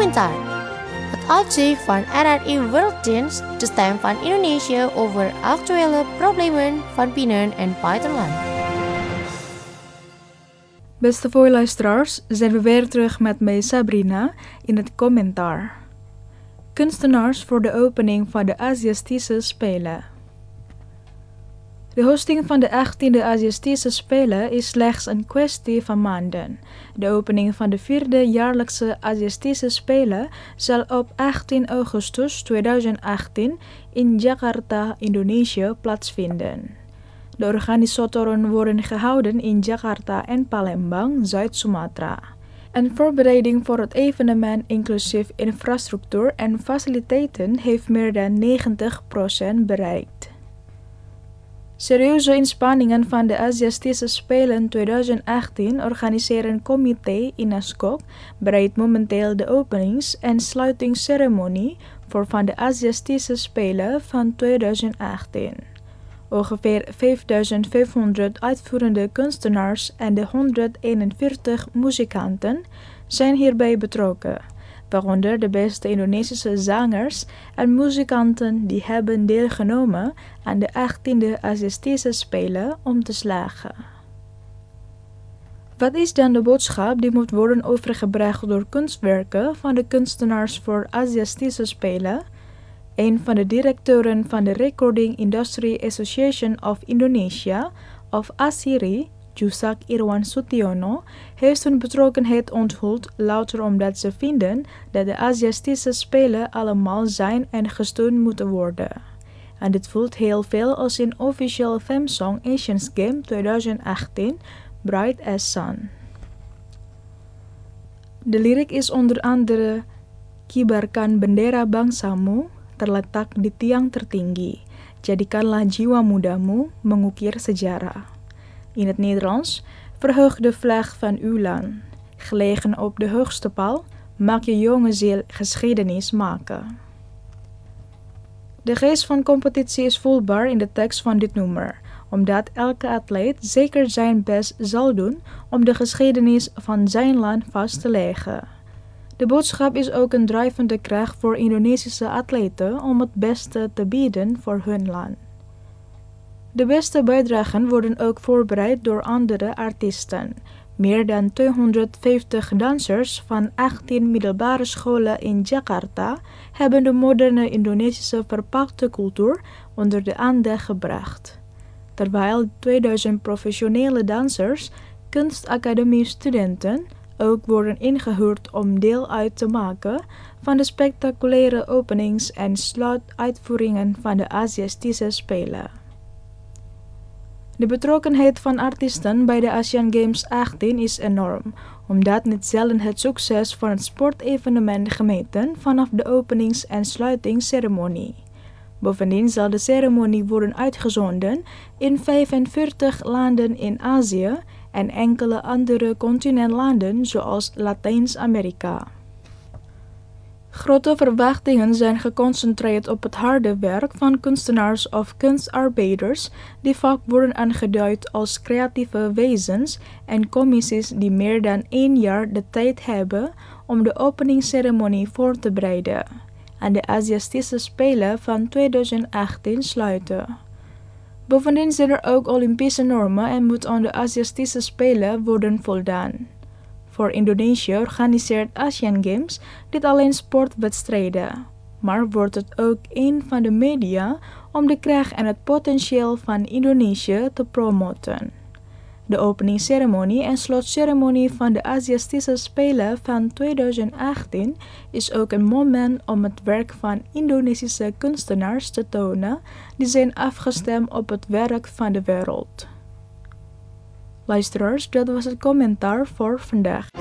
Komentar. Het uitzicht van RRI Worlddienst, de stem van Indonesië over actuele problemen van binnen- en buitenland. Beste voorluisteraars, zijn we weer terug met mij Sabrina in het commentaar. Kunstenaars voor de opening van de Aziatische Spelen. De hosting van de 18e Aziatische Spelen is slechts een kwestie van maanden. De opening van de 4e jaarlijkse Aziatische Spelen zal op 18 augustus 2018 in Jakarta, Indonesië plaatsvinden. De organisatoren worden gehouden in Jakarta en Palembang, Zuid-Sumatra. Een voorbereiding voor het evenement inclusief infrastructuur en faciliteiten heeft meer dan 90% bereikt. Serieuze inspanningen van de Aziatische Spelen 2018 organiseren comité INASCOC bereidt momenteel de openings- en sluitingsceremonie voor van de Aziatische Spelen van 2018. Ongeveer 5.500 uitvoerende kunstenaars en de 141 muzikanten zijn hierbij betrokken, waaronder de beste Indonesische zangers en muzikanten die hebben deelgenomen aan de 18e Aziatische Spelen om te slagen. Wat is dan de boodschap die moet worden overgebracht door kunstwerken van de kunstenaars voor Aziatische Spelen? Een van de directeuren van de Recording Industry Association of Indonesia, of ASIRI, Jusak Irwan Sutiono, heeft hun betrokkenheid onthuld louter omdat ze vinden dat de Aziatische Spelen allemaal zijn en gesteund moeten worden. En dit voelt heel veel als in official theme song Asians Game 2018, Bright as Sun. De lirik is onder andere Kibarkan bendera bangsamu, terletak di tiang tertinggi. Jadikanlah jiwa mudamu mengukir sejarah. In het Nederlands, verheug de vlag van uw land. Gelegen op de hoogste paal, maak je jonge ziel geschiedenis maken. De geest van competitie is voelbaar in de tekst van dit nummer, omdat elke atleet zeker zijn best zal doen om de geschiedenis van zijn land vast te leggen. De boodschap is ook een drijvende kracht voor Indonesische atleten om het beste te bieden voor hun land. De beste bijdragen worden ook voorbereid door andere artiesten. Meer dan 250 dansers van 18 middelbare scholen in Jakarta hebben de moderne Indonesische verpakte cultuur onder de aandacht gebracht. Terwijl 2000 professionele dansers, kunstacademie-studenten, ook worden ingehuurd om deel uit te maken van de spectaculaire openings- en sluituitvoeringen van de Aziatische Spelen. De betrokkenheid van artiesten bij de Asian Games 18 is enorm, omdat niet zelden het succes van het sportevenement gemeten vanaf de openings- en sluitingsceremonie. Bovendien zal de ceremonie worden uitgezonden in 45 landen in Azië en enkele andere continentlanden zoals Latijns-Amerika. Grote verwachtingen zijn geconcentreerd op het harde werk van kunstenaars of kunstarbeiders die vaak worden aangeduid als creatieve wezens en commissies die meer dan 1 jaar de tijd hebben om de openingsceremonie voor te bereiden en de Aziatische Spelen van 2018 sluiten. Bovendien zijn er ook Olympische normen en moet aan de Aziatische Spelen worden voldaan. Voor Indonesië organiseert Asian Games niet alleen sportwedstrijden, maar wordt het ook een van de media om de kracht en het potentieel van Indonesië te promoten. De openingsceremonie en slotceremonie van de Aziatische Spelen van 2018 is ook een moment om het werk van Indonesische kunstenaars te tonen die zijn afgestemd op het werk van de wereld. Luisteraars, dat was het commentaar voor vandaag.